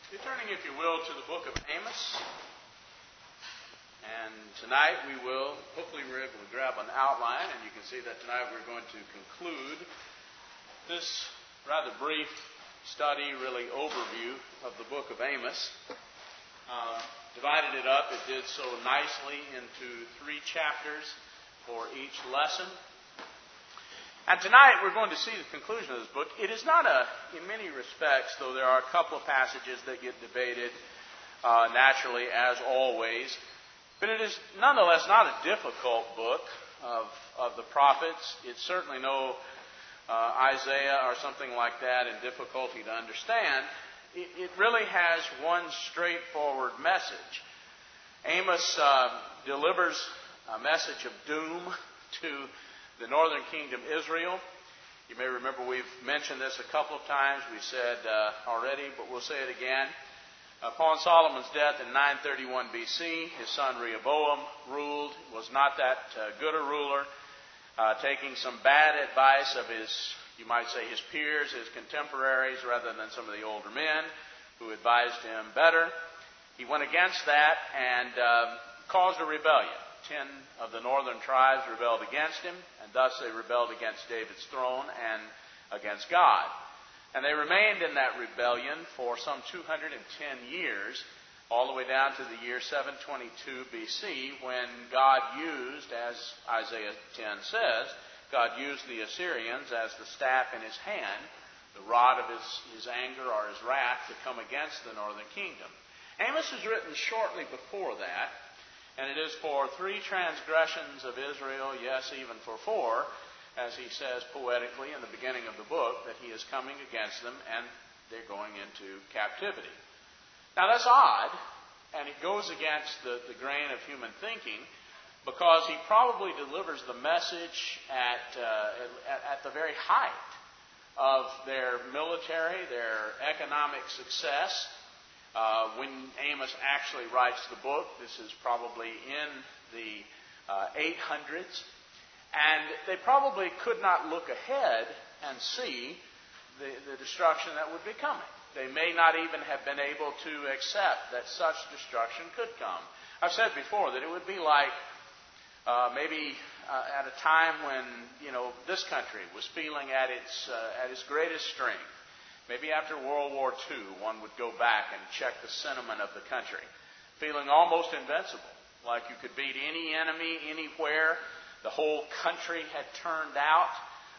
You're turning, if you will, to the book of Amos. And tonight hopefully we're able to grab an outline, and you can see that tonight we're going to conclude this rather brief study, really overview of the book of Amos. Divided it up, it did so nicely into 3 chapters for each lesson. And tonight we're going to see the conclusion of this book. It is not in many respects, though there are a couple of passages that get debated naturally as always, but it is nonetheless not a difficult book of the prophets. It's certainly no Isaiah or something like that in difficulty to understand. It really has one straightforward message. Amos delivers a message of doom to the northern kingdom Israel. You may remember we've mentioned this a couple of times. We said already, but we'll say it again. Upon Solomon's death in 931 BC, his son Rehoboam ruled, was not that good a ruler, taking some bad advice of his, you might say, his peers, his contemporaries, rather than some of the older men who advised him better. He went against that and caused a rebellion. 10 of the northern tribes rebelled against him, and thus they rebelled against David's throne and against God. And they remained in that rebellion for some 210 years, all the way down to the year 722 BC, when God used, as Isaiah 10 says, God used the Assyrians as the staff in his hand, the rod of his anger or his wrath to come against the northern kingdom. Amos is written shortly before that, and it is for 3 transgressions of Israel, yes, even for 4, as he says poetically in the beginning of the book, that he is coming against them and they're going into captivity. Now that's odd, and it goes against the grain of human thinking, because he probably delivers the message at the very height of their military, their economic success. When Amos actually writes the book, this is probably in the 800s, and they probably could not look ahead and see the destruction that would be coming. They may not even have been able to accept that such destruction could come. I've said before that it would be like maybe at a time when this country was feeling at its greatest strength. Maybe after World War II, one would go back and check the sentiment of the country, feeling almost invincible, like you could beat any enemy anywhere. The whole country had turned out.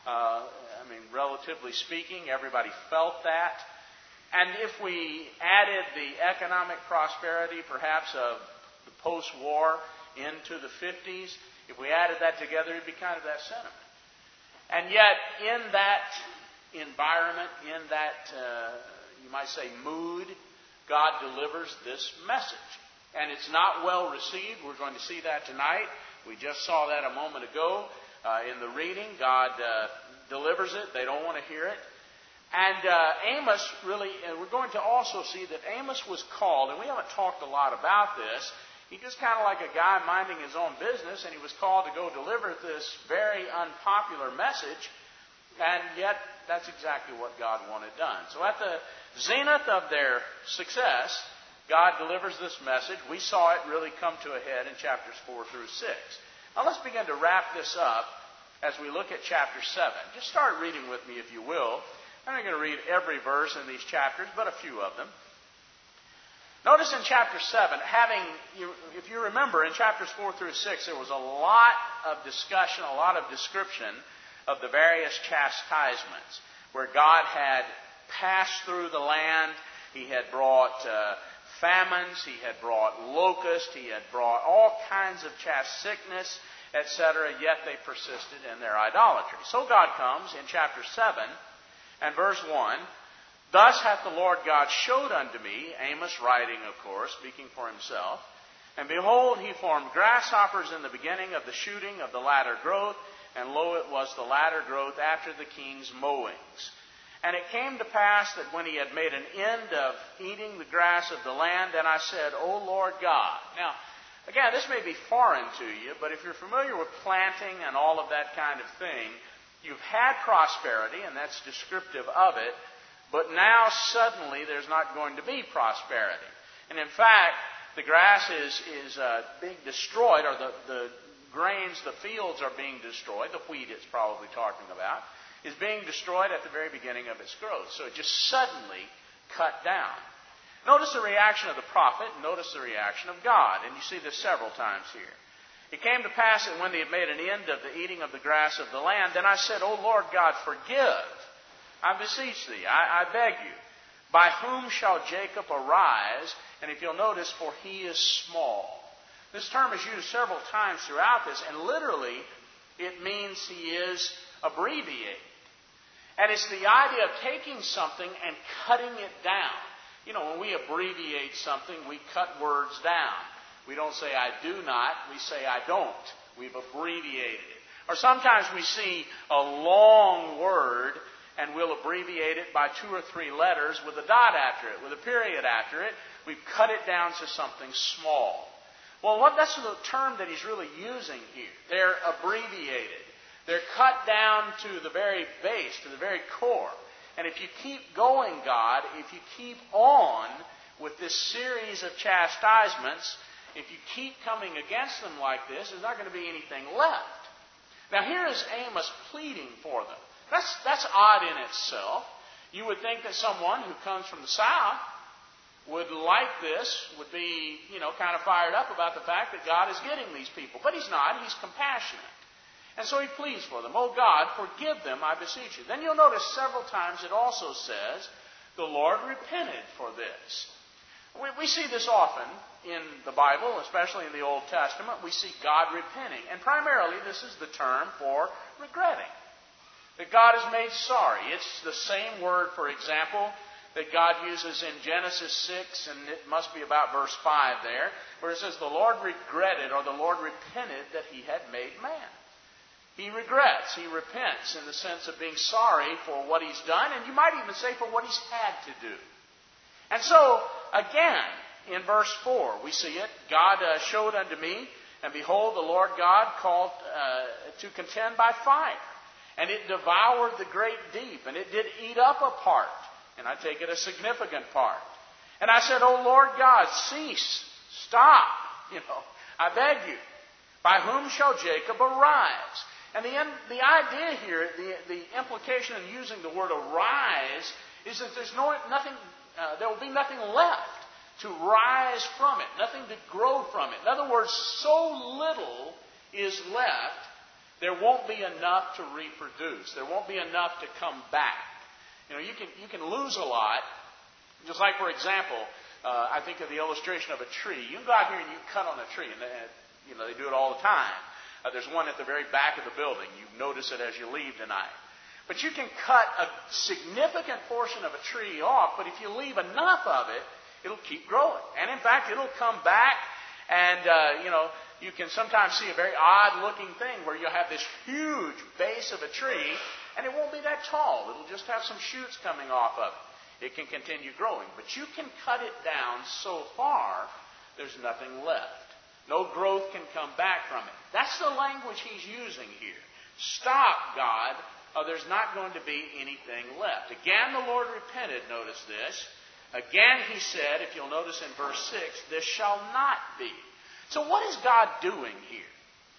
Relatively speaking, everybody felt that. And if we added the economic prosperity, perhaps of the post-war into the 50s, if we added that together, it'd be kind of that sentiment. And yet, in that environment, in that, you might say, mood, God delivers this message. And it's not well received. We're going to see that tonight. We just saw that a moment ago in the reading. God delivers it. They don't want to hear it. And Amos really, we're going to also see that Amos was called, and we haven't talked a lot about this. He's just kind of like a guy minding his own business, and he was called to go deliver this very unpopular message. And yet, that's exactly what God wanted done. So at the zenith of their success, God delivers this message. We saw it really come to a head in chapters 4 through 6. Now let's begin to wrap this up as we look at chapter 7. Just start reading with me, if you will. I'm not going to read every verse in these chapters, but a few of them. Notice in chapter 7, if you remember, in chapters 4 through 6, there was a lot of discussion, a lot of description of the various chastisements, where God had passed through the land. He had brought famines, he had brought locusts, he had brought all kinds of sickness, etc., yet they persisted in their idolatry. So God comes in chapter 7 and verse 1, "Thus hath the Lord God showed unto me," Amos writing, of course, speaking for himself, "and behold, he formed grasshoppers in the beginning of the shooting of the latter growth, and lo, it was the latter growth after the king's mowings. And it came to pass that when he had made an end of eating the grass of the land, then I said, O Lord God." Now, again, this may be foreign to you, but if you're familiar with planting and all of that kind of thing, you've had prosperity, and that's descriptive of it, But now suddenly there's not going to be prosperity. And in fact, the grass is being destroyed, or the grains, the fields are being destroyed. The wheat it's probably talking about is being destroyed at the very beginning of its growth. So it just suddenly cut down. Notice the reaction of the prophet. Notice the reaction of God. And you see this several times here. It came to pass that when they had made an end of the eating of the grass of the land, then I said, O Lord God, forgive. I beseech thee, I beg you. By whom shall Jacob arise? And if you'll notice, for he is small. This term is used several times throughout this, and literally it means he is abbreviated. And it's the idea of taking something and cutting it down. You know, when we abbreviate something, we cut words down. We don't say I do not, we say I don't. We've abbreviated it. Or sometimes we see a long word and we'll abbreviate it by 2 or 3 letters with a dot after it, with a period after it. We've cut it down to something small. Well, that's the term that he's really using here. They're abbreviated. They're cut down to the very base, to the very core. And if you keep going, God, if you keep on with this series of chastisements, if you keep coming against them like this, there's not going to be anything left. Now here is Amos pleading for them. That's odd in itself. You would think that someone who comes from the south would like this, would be, kind of fired up about the fact that God is getting these people. But he's not. He's compassionate. And so he pleads for them. Oh God, forgive them, I beseech you. Then you'll notice several times it also says, the Lord repented for this. We see this often in the Bible, especially in the Old Testament. We see God repenting. And primarily this is the term for regretting. That God is made sorry. It's the same word, for example, that God uses in Genesis 6, and it must be about verse 5 there, where it says, the Lord regretted, or the Lord repented that he had made man. He regrets, he repents in the sense of being sorry for what he's done, and you might even say for what he's had to do. And so, again, in verse 4, we see it. God showed unto me, and behold, the Lord God called to contend by fire. And it devoured the great deep, and it did eat up a part, and I take it a significant part. And I said, O Lord God, cease, stop, I beg you. By whom shall Jacob arise? And the idea here, the implication in using the word arise, is that there's nothing. There will be nothing left to rise from it, nothing to grow from it. In other words, so little is left, there won't be enough to reproduce. There won't be enough to come back. You can lose a lot. Just like, for example, I think of the illustration of a tree. You can go out here and you cut on a tree, and they do it all the time. There's one at the very back of the building. You notice it as you leave tonight. But you can cut a significant portion of a tree off, but if you leave enough of it, it'll keep growing. And in fact, it'll come back, and, you can sometimes see a very odd-looking thing where you'll have this huge base of a tree, and it won't be that tall. It'll just have some shoots coming off of it. It can continue growing. But you can cut it down so far, there's nothing left. No growth can come back from it. That's the language he's using here. Stop, God, or there's not going to be anything left. Again, the Lord repented, notice this. Again, he said, if you'll notice in verse 6, this shall not be. So what is God doing here?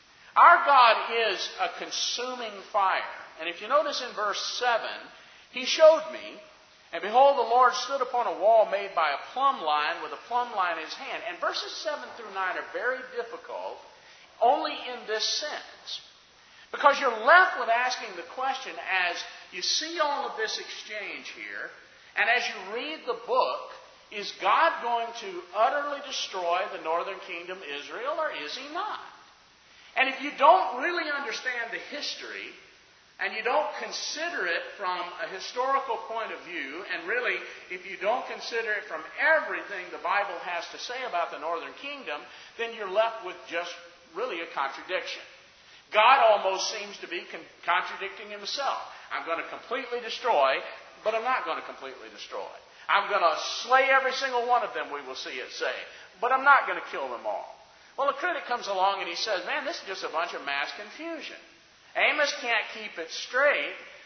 Our God is a consuming fire. And if you notice in verse 7, he showed me, and behold, the Lord stood upon a wall made by a plumb line with a plumb line in his hand. And verses 7 through 9 are very difficult only in this sense. Because you're left with asking the question as you see all of this exchange here, and as you read the book, is God going to utterly destroy the northern kingdom, Israel, or is he not? And if you don't really understand the history, and you don't consider it from a historical point of view, and really, if you don't consider it from everything the Bible has to say about the northern kingdom, then you're left with just really a contradiction. God almost seems to be contradicting himself. I'm going to completely destroy, but I'm not going to completely destroy. I'm going to slay every single one of them, we will see it say. But I'm not going to kill them all. Well, a critic comes along and he says, man, this is just a bunch of mass confusion. Amos can't keep it straight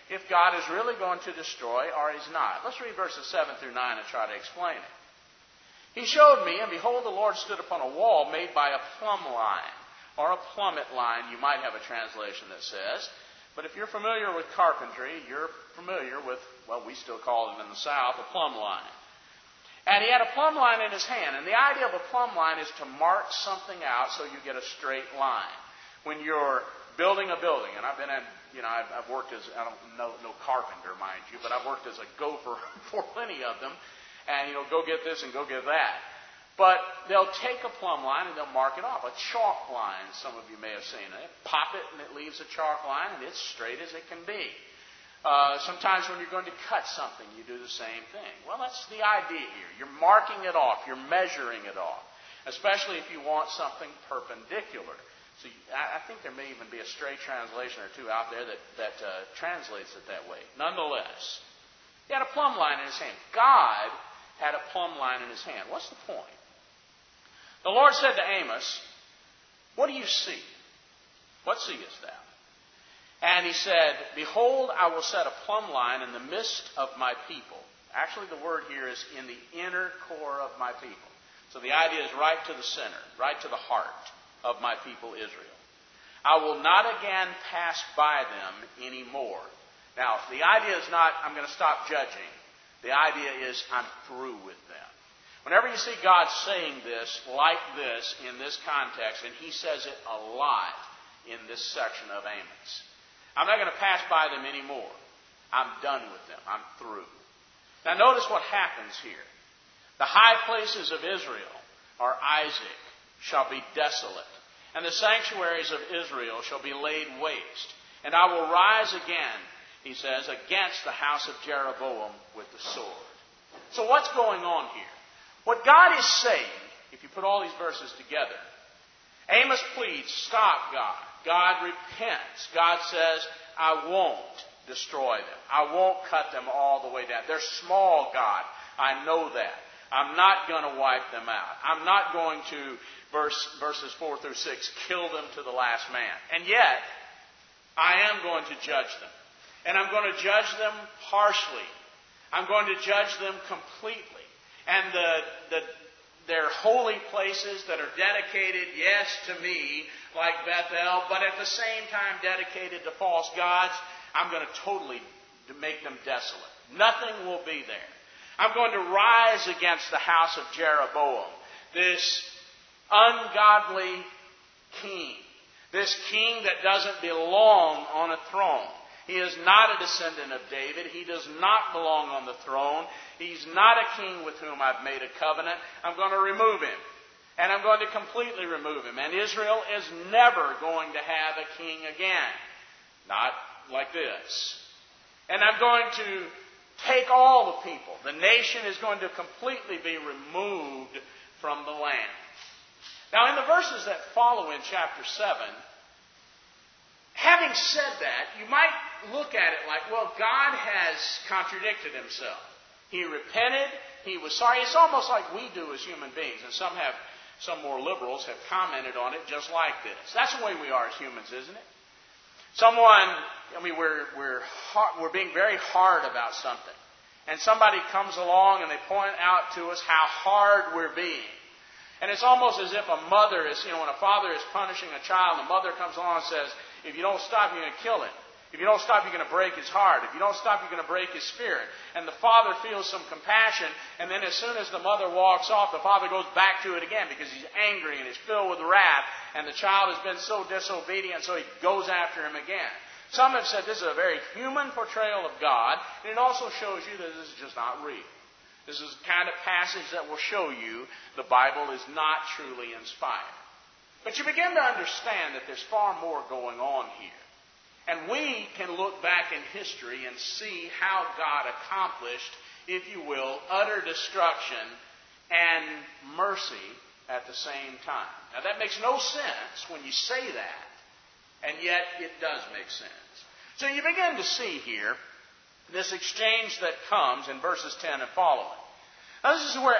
if God is really going to destroy or He's not. Let's read verses 7 through 9 and try to explain it. He showed me, and behold, the Lord stood upon a wall made by a plumb line, or a plummet line, you might have a translation that says. But if you're familiar with carpentry, you're familiar with, well, we still call it in the South, a plumb line. And he had a plumb line in his hand. And the idea of a plumb line is to mark something out so you get a straight line. When you're building a building, and I've been in, I've worked as, I don't know, no carpenter, mind you, but I've worked as a gopher for plenty of them. And, go get this and go get that. But they'll take a plumb line and they'll mark it off. A chalk line, some of you may have seen it. Pop it and it leaves a chalk line and it's straight as it can be. Sometimes when you're going to cut something, you do the same thing. Well, that's the idea here. You're marking it off. You're measuring it off. Especially if you want something perpendicular. So I think there may even be a stray translation or two out there that translates it that way. Nonetheless, he had a plumb line in his hand. God had a plumb line in his hand. What's the point? The Lord said to Amos, "What do you see? What seest thou?" And he said, "Behold, I will set a plumb line in the midst of my people." Actually, the word here is in the inner core of my people. So the idea is right to the center, right to the heart of my people Israel. I will not again pass by them anymore. Now, the idea is not, I'm going to stop judging. The idea is, I'm through with them. Whenever you see God saying this, like this, in this context, and He says it a lot in this section of Amos, I'm not going to pass by them anymore. I'm done with them. I'm through. Now notice what happens here. The high places of Israel, or Isaac, shall be desolate, and the sanctuaries of Israel shall be laid waste. And I will rise again, he says, against the house of Jeroboam with the sword. So what's going on here? What God is saying, if you put all these verses together, Amos pleads, stop, God. God repents. God says, I won't destroy them. I won't cut them all the way down. They're small, God. I know that. I'm not going to wipe them out. I'm not going to, verses 4 through 6, kill them to the last man. And yet, I am going to judge them. And I'm going to judge them harshly. I'm going to judge them completely. And their holy places that are dedicated, yes, to me, like Bethel, but at the same time dedicated to false gods, I'm going to totally make them desolate. Nothing will be there. I'm going to rise against the house of Jeroboam, this ungodly king, this king that doesn't belong on a throne. He is not a descendant of David. He does not belong on the throne. He's not a king with whom I've made a covenant. I'm going to remove him. And I'm going to completely remove him. And Israel is never going to have a king again. Not like this. And I'm going to take all the people. The nation is going to completely be removed from the land. Now, in the verses that follow in chapter 7, having said that, you might look at it like, well, God has contradicted himself. He repented. He was sorry. It's almost like we do as human beings. And some more liberals have commented on it just like this. That's the way we are as humans, isn't it? We're being very hard about something. And somebody comes along and they point out to us how hard we're being. And it's almost as if a mother is, when a father is punishing a child, the mother comes along and says, if you don't stop, you're going to kill him. If you don't stop, you're going to break his heart. If you don't stop, you're going to break his spirit. And the father feels some compassion, and then as soon as the mother walks off, the father goes back to it again because he's angry and he's filled with wrath, and the child has been so disobedient, so he goes after him again. Some have said this is a very human portrayal of God, and it also shows you that this is just not real. This is the kind of passage that will show you the Bible is not truly inspired. But you begin to understand that there's far more going on here. And we can look back in history and see how God accomplished, if you will, utter destruction and mercy at the same time. Now that makes no sense when you say that, and yet it does make sense. So you begin to see here this exchange that comes in verses 10 and following. Now this is where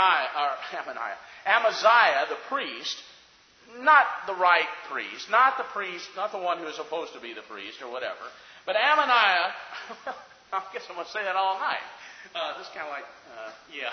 Amaziah, the priest, not the right priest, not the one who is supposed to be the priest or whatever, But Amaniah, I guess I'm going to say that all night. This is kind of like, yeah.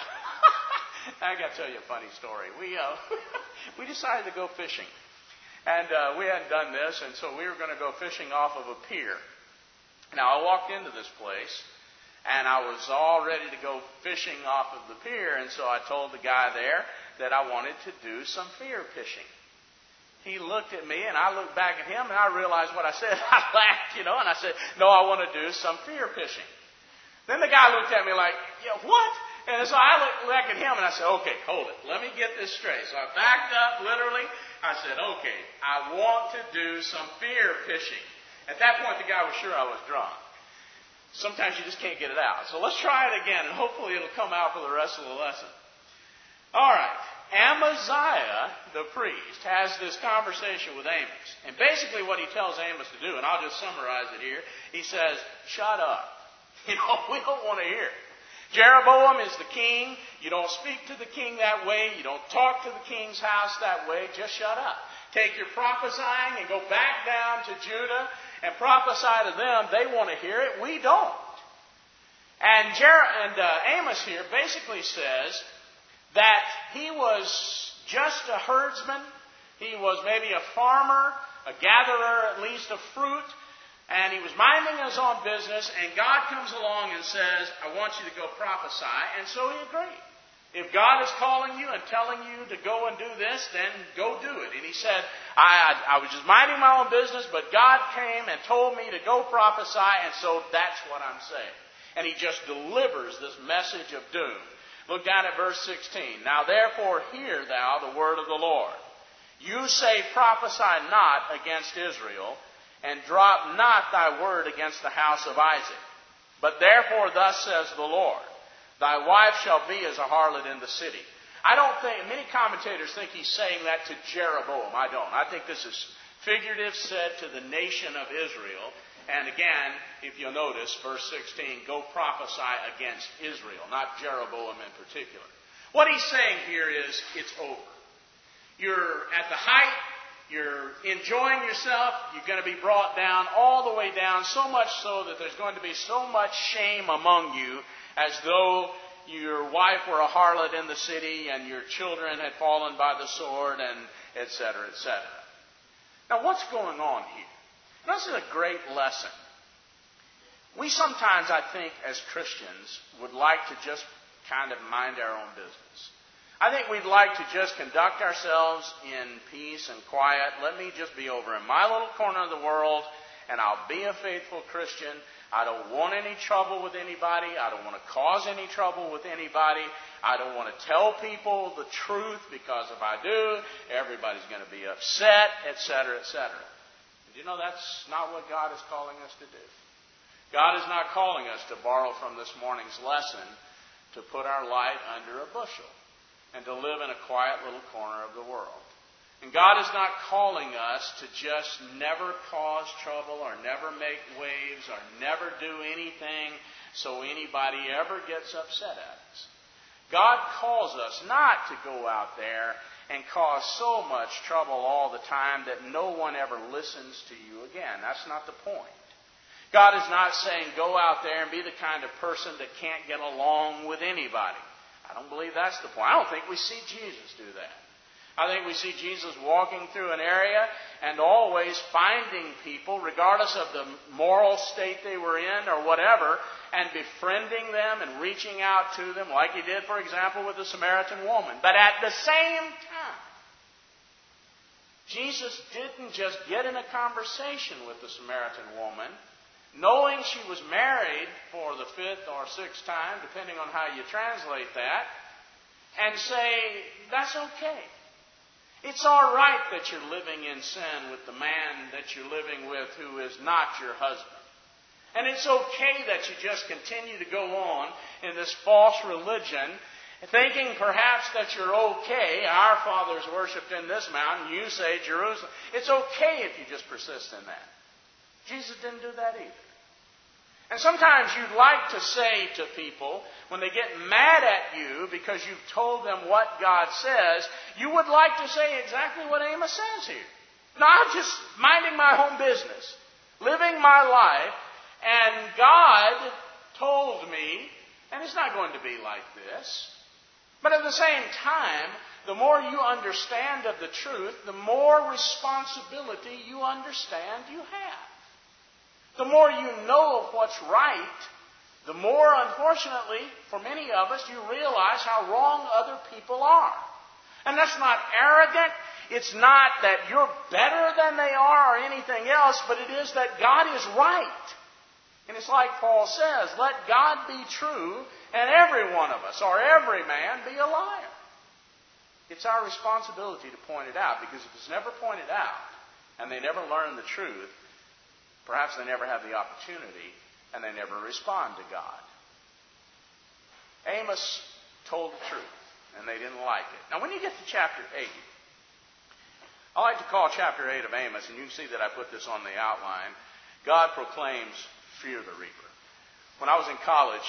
I got to tell you a funny story. We decided to go fishing. And we hadn't done this, and so we were going to go fishing off of a pier. Now, I walked into this place, and I was all ready to go fishing off of the pier, and so I told the guy there that I wanted to do some fear fishing. He looked at me, and I looked back at him, and I realized what I said. I laughed, and I said, no, I want to do some fear fishing. Then the guy looked at me like, yeah, what? And so I looked back at him, and I said, okay, hold it. Let me get this straight. So I backed up, literally. I said, okay, I want to do some fear fishing. At that point, the guy was sure I was drunk. Sometimes you just can't get it out. So let's try it again, and hopefully it'll come out for the rest of the lesson. All right. Amaziah, the priest, has this conversation with Amos. And basically what he tells Amos to do, and I'll just summarize it here, he says, shut up. We don't want to hear it. Jeroboam is the king. You don't speak to the king that way. You don't talk to the king's house that way. Just shut up. Take your prophesying and go back down to Judah and prophesy to them. They want to hear it. We don't. And Amos here basically says that he was just a herdsman. He was maybe a farmer, a gatherer at least of fruit. And he was minding his own business, and God comes along and says, I want you to go prophesy. And so he agreed. If God is calling you and telling you to go and do this, then go do it. And he said, I was just minding my own business, but God came and told me to go prophesy, and so that's what I'm saying. And he just delivers this message of doom. Look down at verse 16. Now therefore hear thou the word of the Lord. You say, prophesy not against Israel, and drop not thy word against the house of Isaac. But therefore thus says the Lord, thy wife shall be as a harlot in the city. Many commentators think he's saying that to Jeroboam. I don't. I think this is figurative, said to the nation of Israel. And again, if you'll notice, verse 16, go prophesy against Israel, not Jeroboam in particular. What he's saying here is, it's over. You're at the height. You're enjoying yourself. You're going to be brought down, all the way down, so much so that there's going to be so much shame among you, as though your wife were a harlot in the city and your children had fallen by the sword, and et cetera, et cetera. Now, what's going on here? This is a great lesson. We sometimes, I think, as Christians, would like to just kind of mind our own business. I think we'd like to just conduct ourselves in peace and quiet. Let me just be over in my little corner of the world, and I'll be a faithful Christian. I don't want any trouble with anybody. I don't want to cause any trouble with anybody. I don't want to tell people the truth, because if I do, everybody's going to be upset, etc., etc. Did you know that's not what God is calling us to do? God is not calling us to borrow from this morning's lesson to put our light under a bushel and to live in a quiet little corner of the world. And God is not calling us to just never cause trouble or never make waves or never do anything so anybody ever gets upset at us. God calls us not to go out there and cause so much trouble all the time that no one ever listens to you again. That's not the point. God is not saying go out there and be the kind of person that can't get along with anybody. I don't believe that's the point. I don't think we see Jesus do that. I think we see Jesus walking through an area and always finding people, regardless of the moral state they were in or whatever, and befriending them and reaching out to them, like he did, for example, with the Samaritan woman. But at the same time, Jesus didn't just get in a conversation with the Samaritan woman, knowing she was married for the 5th or 6th time, depending on how you translate that, and say, that's okay. It's all right that you're living in sin with the man that you're living with who is not your husband. And it's okay that you just continue to go on in this false religion, thinking perhaps that you're okay. Our fathers worshipped in this mountain, you say Jerusalem. It's okay if you just persist in that. Jesus didn't do that either. And sometimes you'd like to say to people, when they get mad at you because you've told them what God says, you would like to say exactly what Amos says here. No, I'm just minding my own business, living my life, And God told me, and it's not going to be like this. But at the same time, the more you understand of the truth, the more responsibility you understand you have. The more you know of what's right, the more, unfortunately, for many of us, you realize how wrong other people are. And that's not arrogant. It's not that you're better than they are or anything else, but it is that God is right. And it's like Paul says, let God be true and every one of us, or every man, be a liar. It's our responsibility to point it out, because if it's never pointed out and they never learn the truth, perhaps they never have the opportunity and they never respond to God. Amos told the truth, and they didn't like it. Now, when you get to chapter 8, I like to call chapter 8 of Amos, and you can see that I put this on the outline, God proclaims, fear the reaper. When I was in college,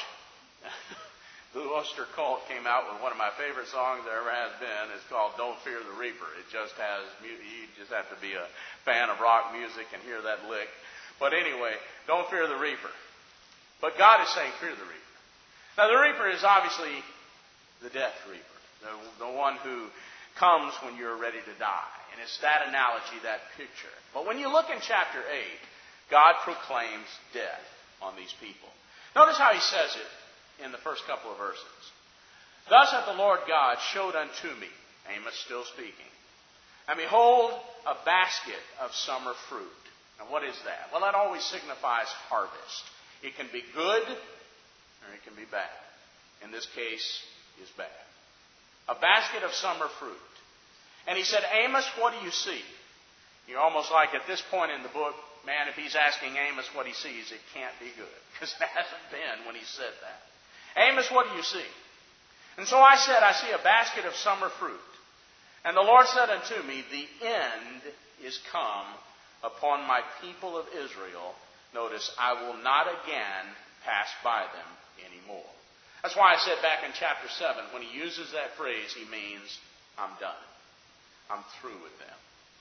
the Worcester Cult came out with one of my favorite songs there ever has been. It's called Don't Fear the Reaper. It just has, you just have to be a fan of rock music and hear that lick. But anyway, don't fear the reaper. But God is saying, fear the reaper. Now, the reaper is obviously the death reaper, the one who comes when you're ready to die. And it's that analogy, that picture. But when you look in chapter 8, God proclaims death on these people. Notice how he says it in the first couple of verses. Thus hath the Lord God showed unto me, Amos still speaking, and behold, a basket of summer fruit. Now, what is that? Well, that always signifies harvest. It can be good or it can be bad. In this case, is bad. A basket of summer fruit. And he said, Amos, what do you see? You're almost like at this point in the book, man, if he's asking Amos what he sees, it can't be good. Because it hasn't been when he said that. Amos, what do you see? And so I said, I see a basket of summer fruit. And the Lord said unto me, the end is come upon my people of Israel. Notice, I will not again pass by them anymore. That's why I said back in chapter 7, when he uses that phrase, he means, I'm done. I'm through with them.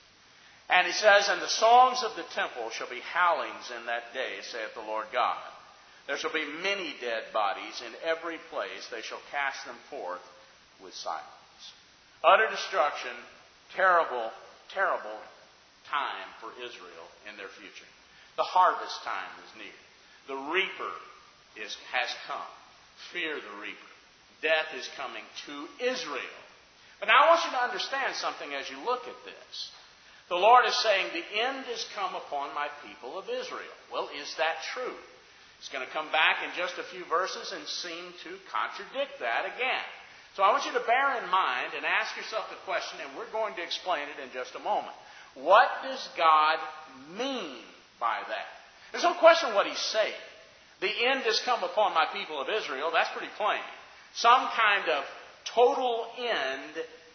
And he says, and the songs of the temple shall be howlings in that day, saith the Lord God. There shall be many dead bodies in every place. They shall cast them forth with silence. Utter destruction, terrible, terrible time for Israel in their future. The harvest time is near. The reaper has come. Fear the reaper. Death is coming to Israel. But now I want you to understand something as you look at this. The Lord is saying, the end is come upon my people of Israel. Well, is that true? He's going to come back in just a few verses and seem to contradict that again. So I want you to bear in mind and ask yourself the question, and we're going to explain it in just a moment. What does God mean by that? There's no question what he's saying. The end has come upon my people of Israel. That's pretty plain. Some kind of total end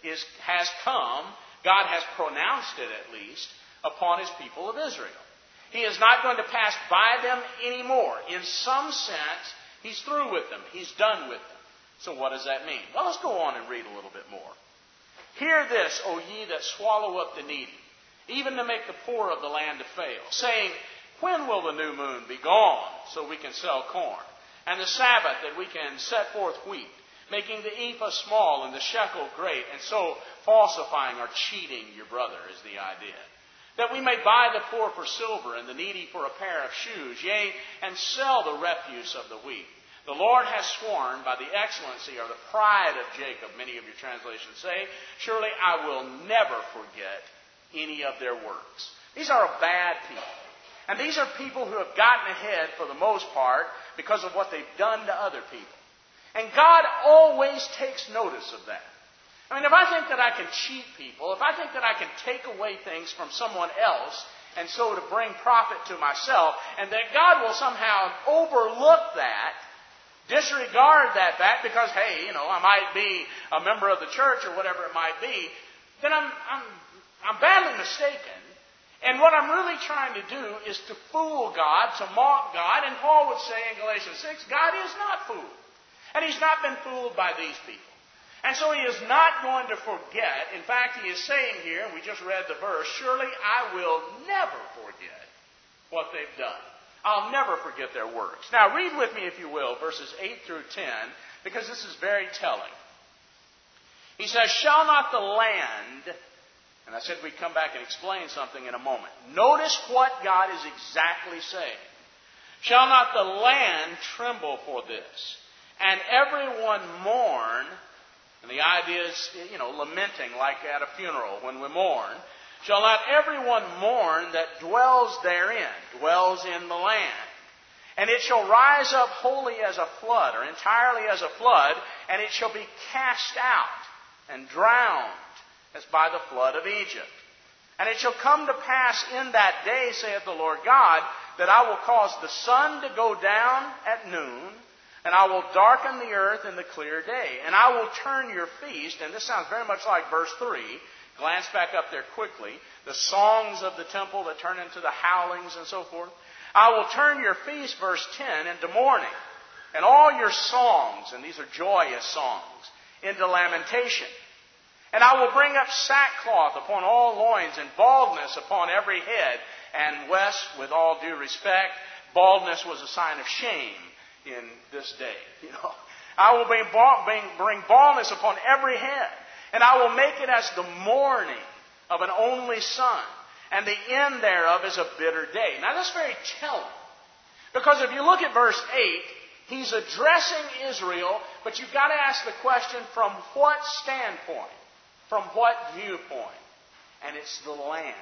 has come. God has pronounced it, at least, upon his people of Israel. He is not going to pass by them anymore. In some sense, he's through with them. He's done with them. So what does that mean? Well, let's go on and read a little bit more. Hear this, O ye that swallow up the needy, even to make the poor of the land to fail, saying, when will the new moon be gone, so we can sell corn, and the Sabbath that we can set forth wheat, making the ephah small and the shekel great, and so falsifying or cheating your brother is the idea. That we may buy the poor for silver and the needy for a pair of shoes, yea, and sell the refuse of the wheat. The Lord has sworn by the excellency or the pride of Jacob, many of your translations say, surely I will never forget any of their works. These are bad people. And these are people who have gotten ahead for the most part because of what they've done to other people. And God always takes notice of that. I mean, if I think that I can cheat people, if I think that I can take away things from someone else, and so to bring profit to myself, and that God will somehow overlook that, disregard that fact because, hey, I might be a member of the church or whatever it might be, then I'm badly mistaken. And what I'm really trying to do is to fool God, to mock God. And Paul would say in Galatians 6, God is not fooled. And he's not been fooled by these people. And so he is not going to forget. In fact, he is saying here, and we just read the verse, surely I will never forget what they've done. I'll never forget their works. Now read with me, if you will, verses 8 through 10, because this is very telling. He says, shall not the land, and I said we'd come back and explain something in a moment. Notice what God is exactly saying. Shall not the land tremble for this, and everyone mourn? And the idea is, lamenting like at a funeral when we mourn. Shall not everyone mourn that dwells therein, dwells in the land? And it shall rise up wholly as a flood, or entirely as a flood, and it shall be cast out and drowned as by the flood of Egypt. And it shall come to pass in that day, saith the Lord God, that I will cause the sun to go down at noon, and I will darken the earth in the clear day. And I will turn your feast, and this sounds very much like verse 3. Glance back up there quickly. The songs of the temple that turn into the howlings and so forth. I will turn your feast, verse 10, into mourning, and all your songs, and these are joyous songs, into lamentation. And I will bring up sackcloth upon all loins, and baldness upon every head. And West, with all due respect, baldness was a sign of shame in this day. I will bring baldness upon every head. And I will make it as the mourning of an only son, and the end thereof is a bitter day. Now that's very telling. Because if you look at verse 8, he's addressing Israel, but you've got to ask the question, from what standpoint? From what viewpoint? And it's the land.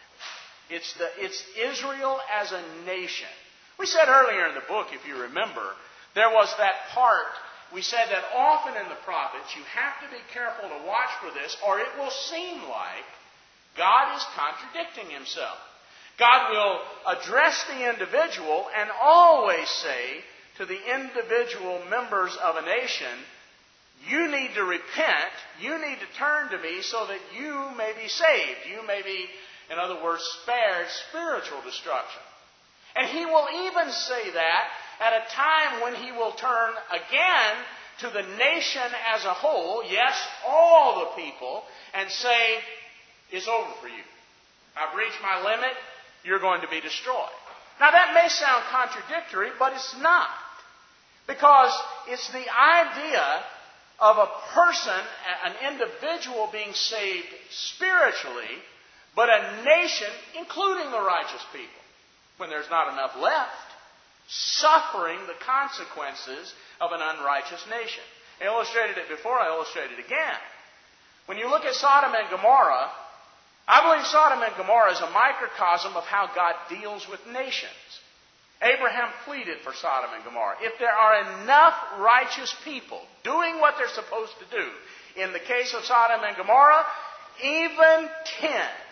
It's Israel as a nation. We said earlier in the book, if you remember, there was that part. We said that often in the prophets, you have to be careful to watch for this, or it will seem like God is contradicting himself. God will address the individual and always say to the individual members of a nation, you need to repent, you need to turn to me so that you may be saved. You may be, in other words, spared spiritual destruction. And he will even say that at a time when he will turn again to the nation as a whole, yes, all the people, and say, it's over for you. I've reached my limit. You're going to be destroyed. Now that may sound contradictory, but it's not. Because it's the idea of a person, an individual being saved spiritually, but a nation, including the righteous people, when there's not enough left, suffering the consequences of an unrighteous nation. I illustrated it before, I illustrate it again. When you look at Sodom and Gomorrah, I believe Sodom and Gomorrah is a microcosm of how God deals with nations. Abraham pleaded for Sodom and Gomorrah. If there are enough righteous people doing what they're supposed to do, in the case of Sodom and Gomorrah, even 10,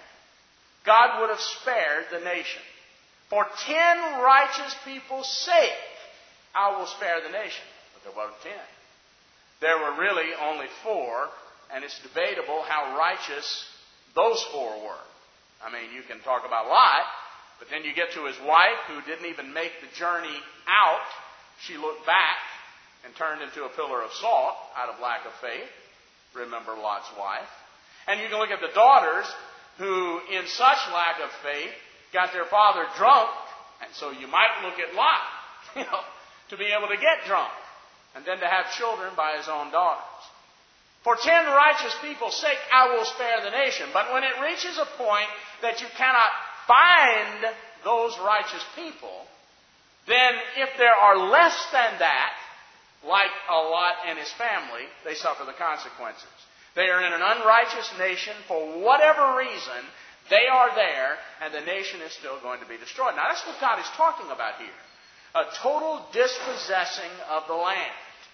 God would have spared the nation. For 10 righteous people's sake, I will spare the nation. But there weren't 10. There were really only 4, and it's debatable how righteous those 4 were. I mean, you can talk about Lot, but then you get to his wife, who didn't even make the journey out. She looked back and turned into a pillar of salt out of lack of faith. Remember Lot's wife. And you can look at the daughters, who in such lack of faith got their father drunk, and so you might look at Lot, to be able to get drunk, and then to have children by his own daughters. For 10 righteous people's sake, I will spare the nation. But when it reaches a point that you cannot find those righteous people, then if there are less than that, like Lot and his family, they suffer the consequences. They are in an unrighteous nation for whatever reason. They are there, and the nation is still going to be destroyed. Now, that's what God is talking about here. A total dispossessing of the land.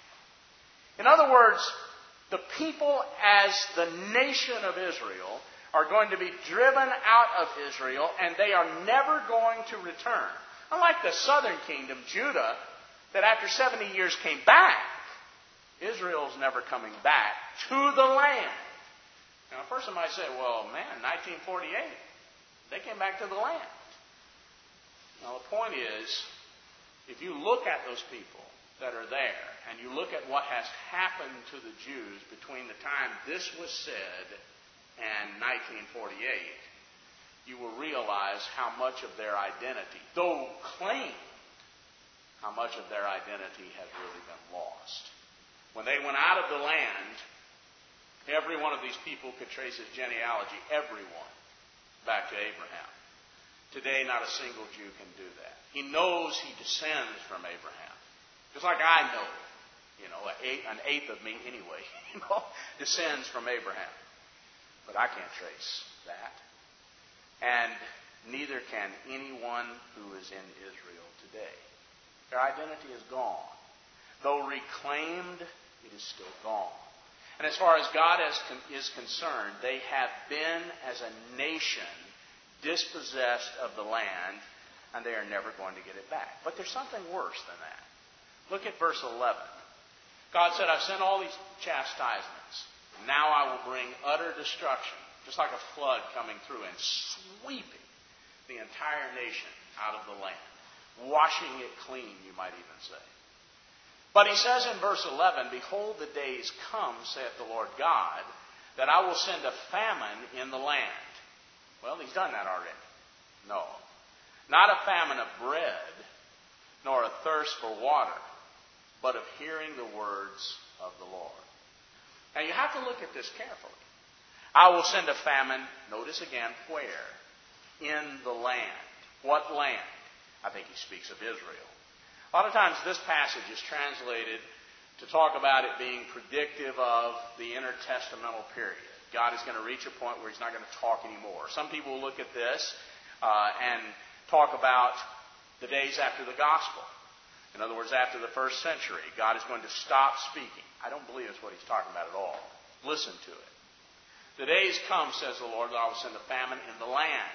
In other words, the people as the nation of Israel are going to be driven out of Israel, and they are never going to return. Unlike the southern kingdom, Judah, that after 70 years came back, Israel's never coming back to the land. Now, a person might say, well, man, 1948, they came back to the land. Now, the point is, if you look at those people that are there, and you look at what has happened to the Jews between the time this was said and 1948, you will realize how much of their identity, though claimed, how much of their identity has really been lost. When they went out of the land, every one of these people could trace his genealogy, everyone, back to Abraham. Today, not a single Jew can do that. He knows he descends from Abraham. Just like I know, an eighth of me anyway, descends from Abraham. But I can't trace that. And neither can anyone who is in Israel today. Their identity is gone. Though reclaimed, it is still gone. And as far as God is concerned, they have been, as a nation, dispossessed of the land, and they are never going to get it back. But there's something worse than that. Look at verse 11. God said, I've sent all these chastisements. Now I will bring utter destruction, just like a flood coming through and sweeping the entire nation out of the land. Washing it clean, you might even say. But he says in verse 11, Behold, the days come, saith the Lord God, that I will send a famine in the land. Well, he's done that already. No. Not a famine of bread, nor a thirst for water, but of hearing the words of the Lord. Now you have to look at this carefully. I will send a famine, notice again, where? In the land. What land? I think he speaks of Israel. A lot of times this passage is translated to talk about it being predictive of the intertestamental period. God is going to reach a point where he's not going to talk anymore. Some people will look at this and talk about the days after the gospel. In other words, after the first century, God is going to stop speaking. I don't believe that's what he's talking about at all. Listen to it. The days come, says the Lord, that I will send a famine in the land.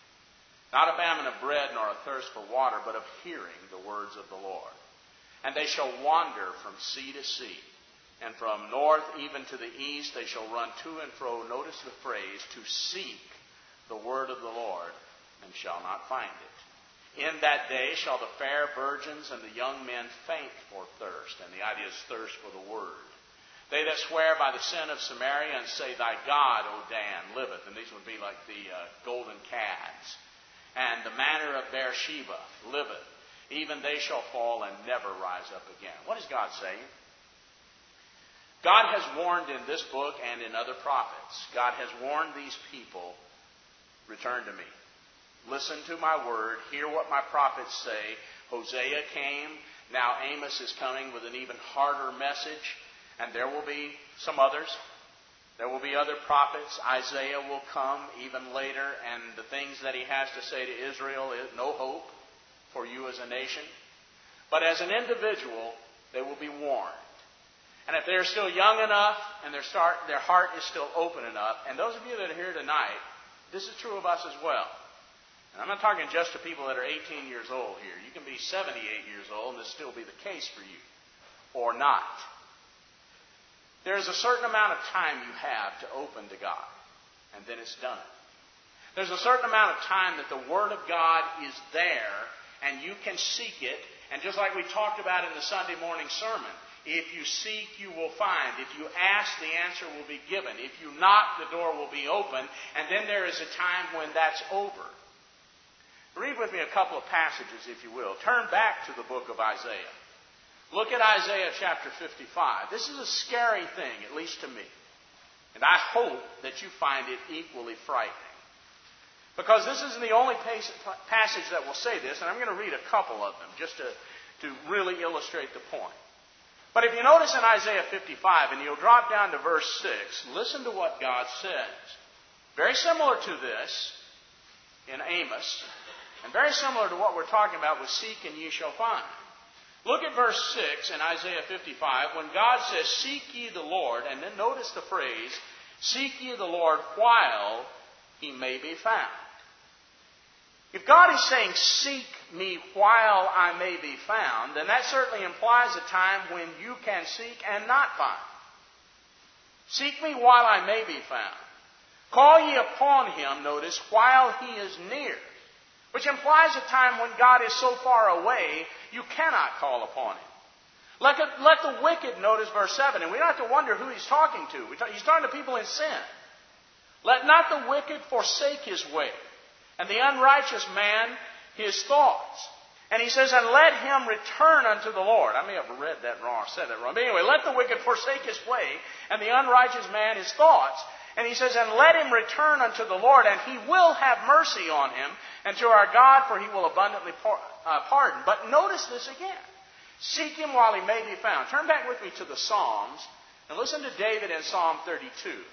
Not a famine of bread nor a thirst for water, but of hearing the words of the Lord. And they shall wander from sea to sea. And from north even to the east they shall run to and fro. Notice the phrase, to seek the word of the Lord, and shall not find it. In that day shall the fair virgins and the young men faint for thirst. And the idea is thirst for the word. They that swear by the sin of Samaria and say, Thy God, O Dan, liveth. And these would be like the golden calves. And the manner of Beersheba liveth. Even they shall fall and never rise up again. What is God saying? God has warned in this book and in other prophets. God has warned these people, return to me. Listen to my word. Hear what my prophets say. Hosea came. Now Amos is coming with an even harder message. And there will be some others. There will be other prophets. Isaiah will come even later. And the things that he has to say to Israel is no hope for you as a nation. But as an individual, they will be warned. And if they're still young enough and their heart is still open enough, and those of you that are here tonight, this is true of us as well. And I'm not talking just to people that are 18 years old here. You can be 78 years old and this still be the case for you. Or not. There's a certain amount of time you have to open to God. And then it's done. There's a certain amount of time that the Word of God is there and you can seek it. And just like we talked about in the Sunday morning sermon, if you seek, you will find. If you ask, the answer will be given. If you knock, the door will be open. And then there is a time when that's over. Read with me a couple of passages, if you will. Turn back to the book of Isaiah. Look at Isaiah chapter 55. This is a scary thing, at least to me. And I hope that you find it equally frightening. Because this isn't the only passage that will say this, and I'm going to read a couple of them just to really illustrate the point. But if you notice in Isaiah 55, and you'll drop down to verse 6, listen to what God says. Very similar to this in Amos, and very similar to what we're talking about with seek and ye shall find. Look at verse 6 in Isaiah 55 when God says, seek ye the Lord, and then notice the phrase, seek ye the Lord while he may be found. If God is saying, seek me while I may be found, then that certainly implies a time when you can seek and not find. Seek me while I may be found. Call ye upon him, notice, while he is near. Which implies a time when God is so far away, you cannot call upon him. Let the wicked, notice verse 7, and we don't have to wonder who he's talking to. He's talking to people in sin. Let not the wicked forsake his way, and the unrighteous man his thoughts. And he says, and let him return unto the Lord. I may have read that wrong, said that wrong. But anyway, let the wicked forsake his way, and the unrighteous man his thoughts. And he says, and let him return unto the Lord, and he will have mercy on him, and to our God, for he will abundantly pardon. But notice this again. Seek him while he may be found. Turn back with me to the Psalms, and listen to David in Psalm 32.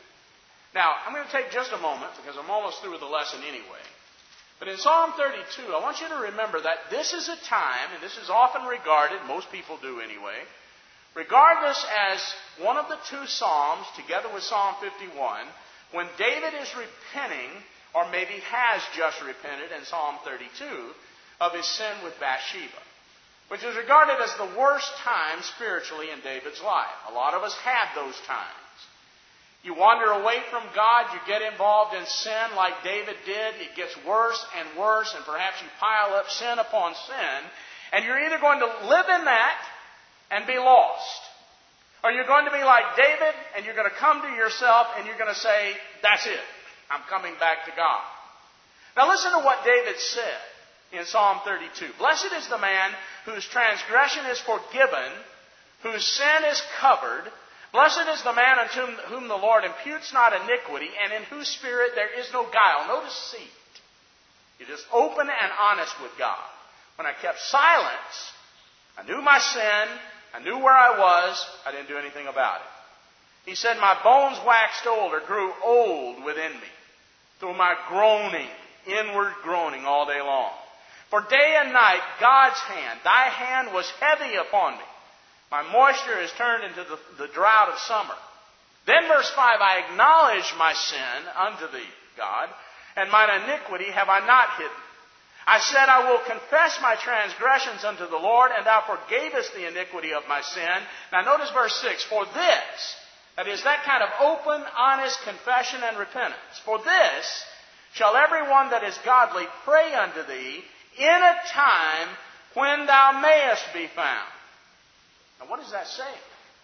Now, I'm going to take just a moment, because I'm almost through with the lesson anyway. But in Psalm 32, I want you to remember that this is a time, and this is often regarded, most people do anyway, regardless as one of the two Psalms, together with Psalm 51, when David is repenting, or maybe has just repented in Psalm 32, of his sin with Bathsheba, which is regarded as the worst time spiritually in David's life. A lot of us had those times. You wander away from God, you get involved in sin like David did, it gets worse and worse, and perhaps you pile up sin upon sin, and you're either going to live in that and be lost, or you're going to be like David, and you're going to come to yourself and you're going to say, that's it, I'm coming back to God. Now listen to what David said in Psalm 32. Blessed is the man whose transgression is forgiven, whose sin is covered. Blessed is the man unto whom the Lord imputes not iniquity, and in whose spirit there is no guile. No deceit. You're just open and honest with God. When I kept silence, I knew my sin, I knew where I was, I didn't do anything about it. He said, my bones waxed old, or grew old within me, through my groaning, inward groaning all day long. For day and night God's hand, thy hand was heavy upon me. My moisture is turned into the drought of summer. Then verse 5, I acknowledge my sin unto thee, God, and mine iniquity have I not hidden. I said, I will confess my transgressions unto the Lord, and thou forgavest the iniquity of my sin. Now notice verse 6, for this, that is that kind of open, honest confession and repentance, for this shall everyone that is godly pray unto thee in a time when thou mayest be found. Now, what is that saying?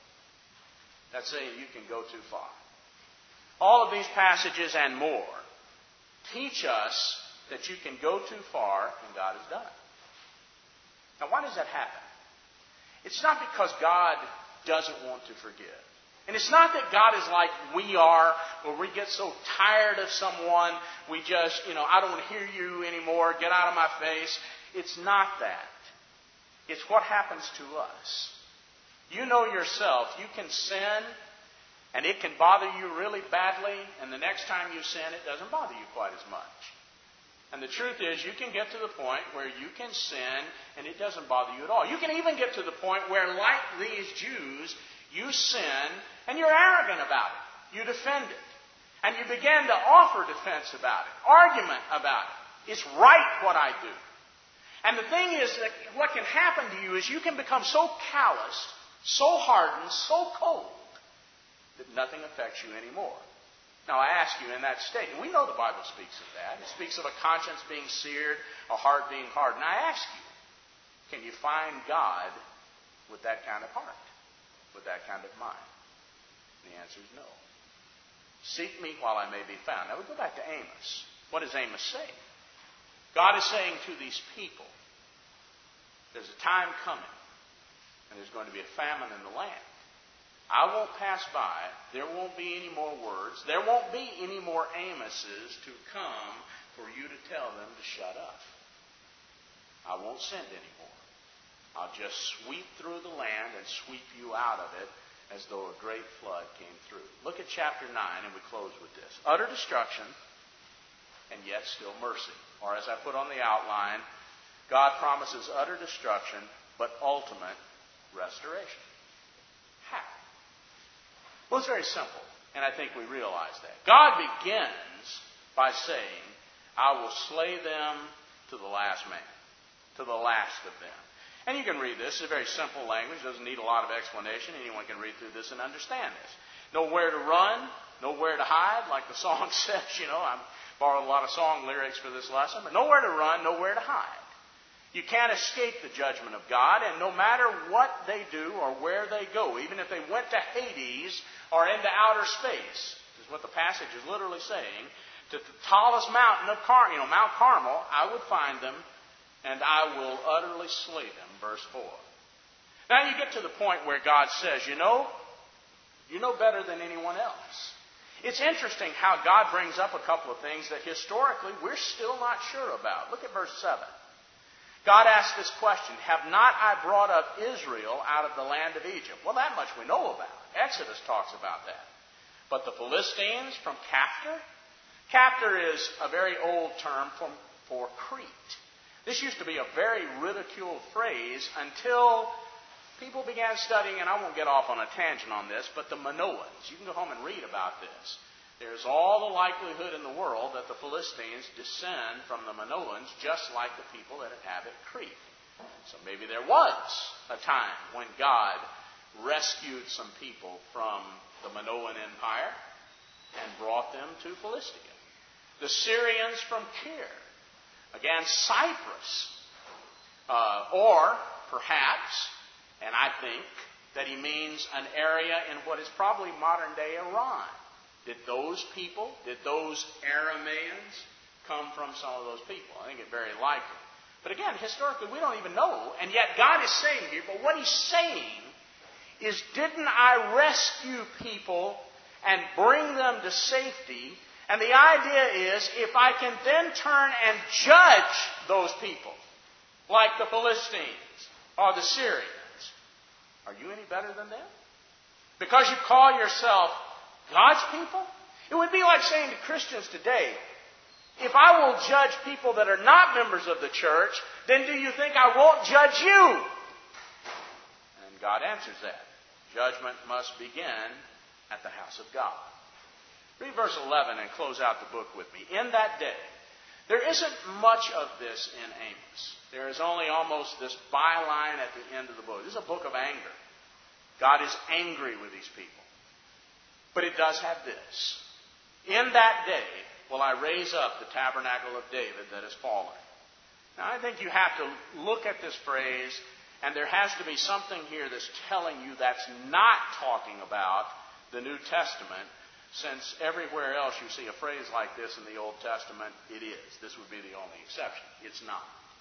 That's saying you can go too far. All of these passages and more teach us that you can go too far and God has done it. Now, why does that happen? It's not because God doesn't want to forgive. And it's not that God is like we are, where we get so tired of someone, we just, I don't want to hear you anymore, get out of my face. It's not that. It's what happens to us. You know yourself, you can sin, and it can bother you really badly, and the next time you sin, it doesn't bother you quite as much. And the truth is, you can get to the point where you can sin, and it doesn't bother you at all. You can even get to the point where, like these Jews, you sin, and you're arrogant about it. You defend it. And you begin to offer defense about it, argument about it. It's right what I do. And the thing is that what can happen to you is you can become so calloused, so hardened, so cold, that nothing affects you anymore. Now I ask you in that state, and we know the Bible speaks of that. It speaks of a conscience being seared, a heart being hardened. I ask you, can you find God with that kind of heart, with that kind of mind? And the answer is no. Seek me while I may be found. Now we go back to Amos. What does Amos say? God is saying to these people, there's a time coming, and there's going to be a famine in the land. I won't pass by. There won't be any more words. There won't be any more Amoses to come for you to tell them to shut up. I won't send anymore. I'll just sweep through the land and sweep you out of it as though a great flood came through. Look at chapter 9, and we close with this. Utter destruction, and yet still mercy. Or as I put on the outline, God promises utter destruction, but ultimate restoration. How? Well, it's very simple, and I think we realize that. God begins by saying, I will slay them to the last man, to the last of them. And you can read this. It's a very simple language. It doesn't need a lot of explanation. Anyone can read through this and understand this. Nowhere to run, nowhere to hide, like the song says. I borrowed a lot of song lyrics for this lesson, but nowhere to run, nowhere to hide. You can't escape the judgment of God, and no matter what they do or where they go, even if they went to Hades or into outer space, is what the passage is literally saying, to the tallest mountain of Mount Carmel, I would find them, and I will utterly slay them. Verse 4. Now you get to the point where God says, you know better than anyone else. It's interesting how God brings up a couple of things that historically we're still not sure about. Look at verse 7. God asked this question, have not I brought up Israel out of the land of Egypt? Well, that much we know about. Exodus talks about that. But the Philistines from Caphtor? Caphtor is a very old term for Crete. This used to be a very ridiculed phrase until people began studying, and I won't get off on a tangent on this, but the Minoans. You can go home and read about this. There's all the likelihood in the world that the Philistines descend from the Minoans, just like the people that inhabit Crete. So maybe there was a time when God rescued some people from the Minoan Empire and brought them to Philistia. The Syrians from Kir. Again, Cyprus. Or perhaps, and I think that he means an area in what is probably modern-day Iran. Did those Aramaeans come from some of those people? I think it's very likely. But again, historically, we don't even know. And yet God is saying here, but what he's saying is, didn't I rescue people and bring them to safety? And the idea is, if I can then turn and judge those people, like the Philistines or the Syrians, are you any better than them? Because you call yourself God's people? It would be like saying to Christians today, if I will judge people that are not members of the church, then do you think I won't judge you? And God answers that. Judgment must begin at the house of God. Read verse 11 and close out the book with me. In that day, there isn't much of this in Amos. There is only almost this byline at the end of the book. This is a book of anger. God is angry with these people. But it does have this. In that day will I raise up the tabernacle of David that has fallen. Now I think you have to look at this phrase, and there has to be something here that's telling you that's not talking about the New Testament, since everywhere else you see a phrase like this in the Old Testament, it is. This would be the only exception. It's not.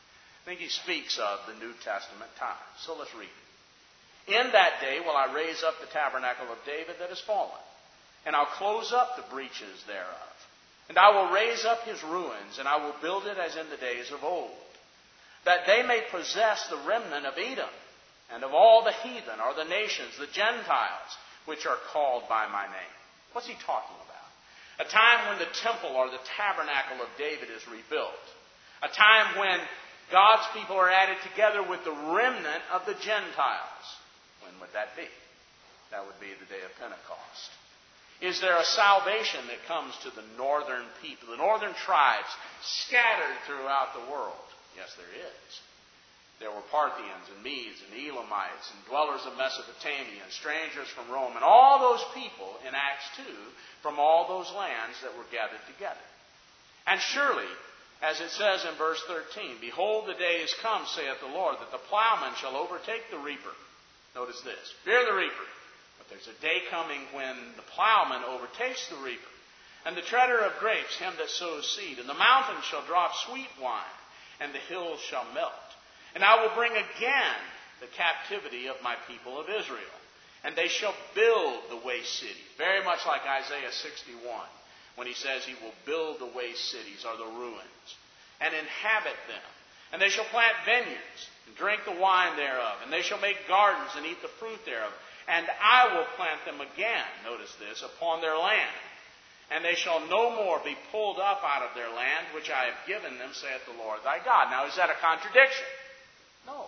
I think he speaks of the New Testament times. So let's read it. In that day will I raise up the tabernacle of David that has fallen, and I'll close up the breaches thereof. And I will raise up his ruins, and I will build it as in the days of old, that they may possess the remnant of Edom, and of all the heathen, or the nations, the Gentiles, which are called by my name. What's he talking about? A time when the temple or the tabernacle of David is rebuilt. A time when God's people are added together with the remnant of the Gentiles. When would that be? That would be the day of Pentecost. Is there a salvation that comes to the northern people, the northern tribes scattered throughout the world? Yes, there is. There were Parthians and Medes and Elamites and dwellers of Mesopotamia and strangers from Rome and all those people in Acts 2 from all those lands that were gathered together. And surely, as it says in verse 13, behold, the day is come, saith the Lord, that the plowman shall overtake the reaper. Notice this. Fear the reaper. But there's a day coming when the plowman overtakes the reaper, and the treader of grapes him that sows seed. And the mountains shall drop sweet wine, and the hills shall melt. And I will bring again the captivity of my people of Israel, and they shall build the waste cities. Very much like Isaiah 61, when he says he will build the waste cities, or the ruins, and inhabit them. And they shall plant vineyards, and drink the wine thereof. And they shall make gardens, and eat the fruit thereof. And I will plant them again, notice this, upon their land. And they shall no more be pulled up out of their land, which I have given them, saith the Lord thy God. Now, is that a contradiction? No.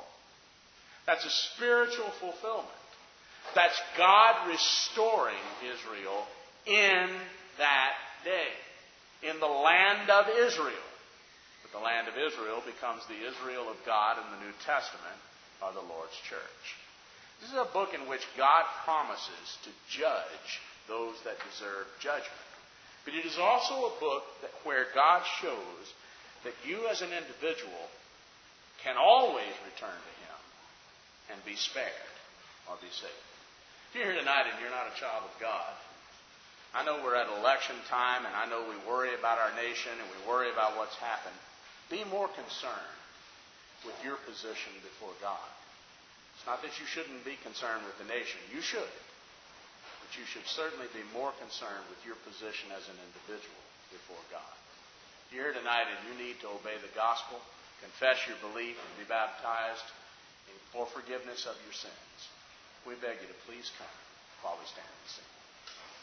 That's a spiritual fulfillment. That's God restoring Israel in that day, in the land of Israel. But the land of Israel becomes the Israel of God in the New Testament, or the Lord's church. This is a book in which God promises to judge those that deserve judgment. But it is also a book where God shows that you as an individual can always return to Him and be spared or be saved. If you're here tonight and you're not a child of God, I know we're at election time, and I know we worry about our nation and we worry about what's happened. Be more concerned with your position before God. It's not that you shouldn't be concerned with the nation. You should. But you should certainly be more concerned with your position as an individual before God. If you're here tonight and you need to obey the gospel, confess your belief, and be baptized for forgiveness of your sins, we beg you to please come while we stand and sing.